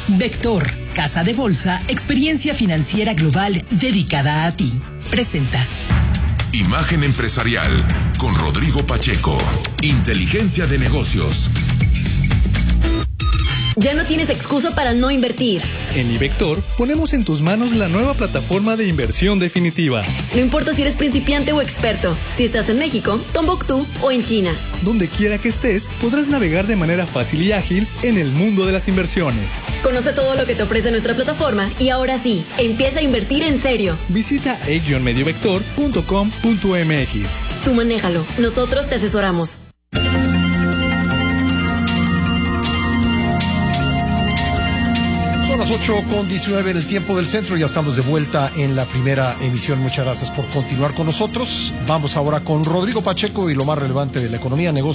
Vector, casa de bolsa, experiencia financiera global dedicada a ti. Presenta. Imagen empresarial con Rodrigo Pacheco. Inteligencia de negocios. Ya no tienes excusa para no invertir. En iVector ponemos en tus manos la nueva plataforma de inversión definitiva. No importa si eres principiante o experto, si estás en México, Tombuctú o en China. Donde quiera que estés, podrás navegar de manera fácil y ágil en el mundo de las inversiones. Conoce todo lo que te ofrece nuestra plataforma y ahora sí, empieza a invertir en serio. Visita e-mediovector.com.mx. Tú manéjalo, nosotros te asesoramos. Son las 8:19 en el tiempo del centro. Ya estamos de vuelta en la primera emisión. Muchas gracias por continuar con nosotros. Vamos ahora con Rodrigo Pacheco y lo más relevante de la economía, negocios